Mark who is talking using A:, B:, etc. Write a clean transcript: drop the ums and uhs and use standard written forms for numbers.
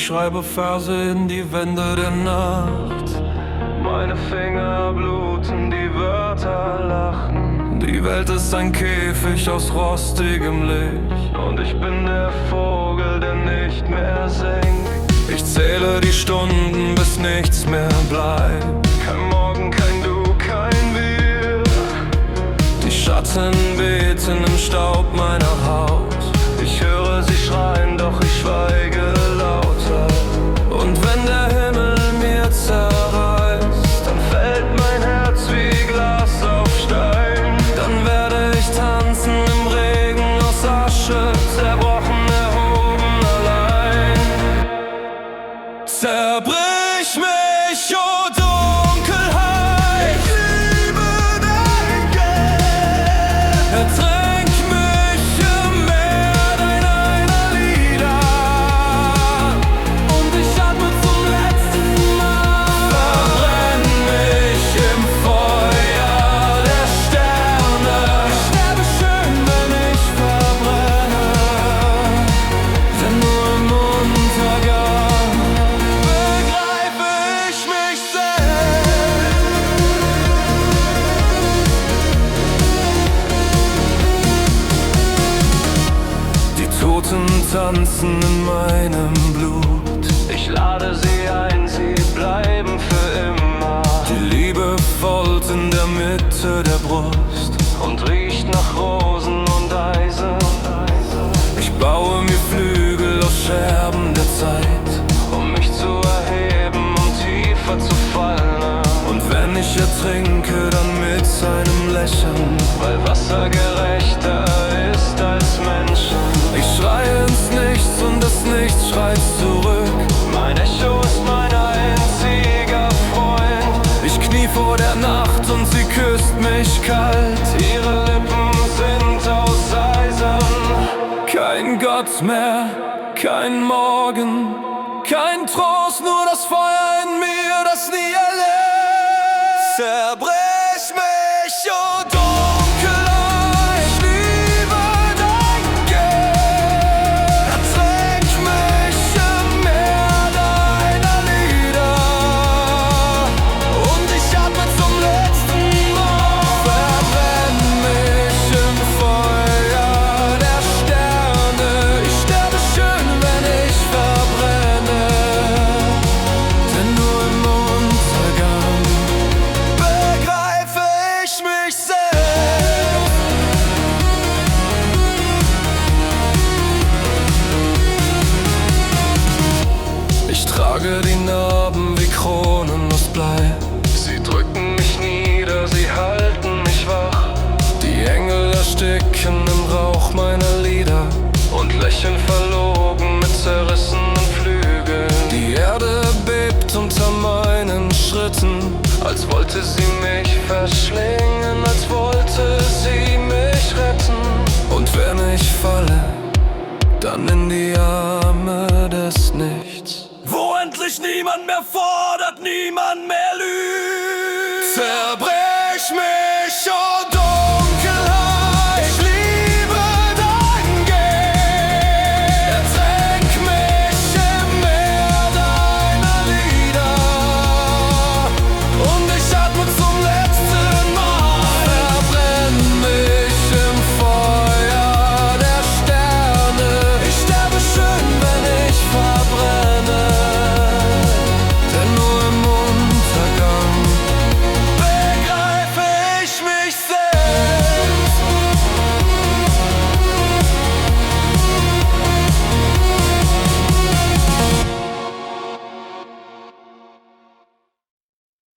A: schreibe Verse in die Wände der Nacht. Meine Finger bluten, die Wörter lachen. Die Welt ist ein Käfig aus rostigem Licht, und ich bin der Vogel, der nicht mehr singt. Ich zähle die Stunden, bis nichts mehr bleibt. Kein Morgen, kein Du, kein Wir. Die Schatten beten im Staub meiner Haut. Ich höre sie schreien, doch ich schweige lauter. Und wenn der Himmel mir zerreißt, dann fällt mein Herz wie Glas auf Stein. Dann werde ich tanzen im Regen aus Asche, zerbrochen, erhoben, allein. Zerbrich mich, oh Dunkelheit. Ich liebe dein Geld. Ertränk mich im Meer deiner Lieder, und ich atme zum letzten Mal. Verbrenn mich im Feuer der Sterne. Ich sterbe schön, wenn ich verbrenne, denn nur im Untergang begreife ich mich selbst. Die Toten tanzen in meinem Blut. Ich lade sie ein, sie bleiben für immer. Die Liebe fault in der Mitte der Brust und riecht nach Rosen und Eisen. Ich baue mir Flügel aus Scherben der Zeit, um mich zu erheben, um tiefer zu fallen. Und wenn ich ertrinke, dann mit seinem Lächeln, weil Wasser gerechter ist als Menschen. Ich schreie ins Nichts und das Nichts schreit zurück. Mein Echo ist mein einziger Freund. Ich knie vor der Nacht und sie küsst mich kalt. Ihre Lippen sind aus Eisen. Kein Gott mehr, kein Morgen, kein Trost, nur das Feuer in mir, das nie erlischt. Zerbrich mich, oh Dunkelheit. Ich liebe dein Geld. Ertränk mich im Meer deiner Lieder, und ich atme zum letzten Mal. Verbrenn mich im Feuer der Sterne. Ich sterbe schön, wenn ich verbrenne, denn nur im Untergang begreife ich mich selbst. Ich trage die Narben wie Kronen aus Blei. Sie drücken mich nieder, sie halten mich wach. Die Engel ersticken im Rauch meiner Lieder und lächeln verlogen mit zerrissenen Flügeln. Die Erde bebt unter meinen Schritten, als wollte sie mich verschlingen, als wollte sie mich retten. Und wenn ich falle, dann in die Arme des Nichts, wo endlich niemand mehr fordert, niemand mehr lügt. Zerbrich mich.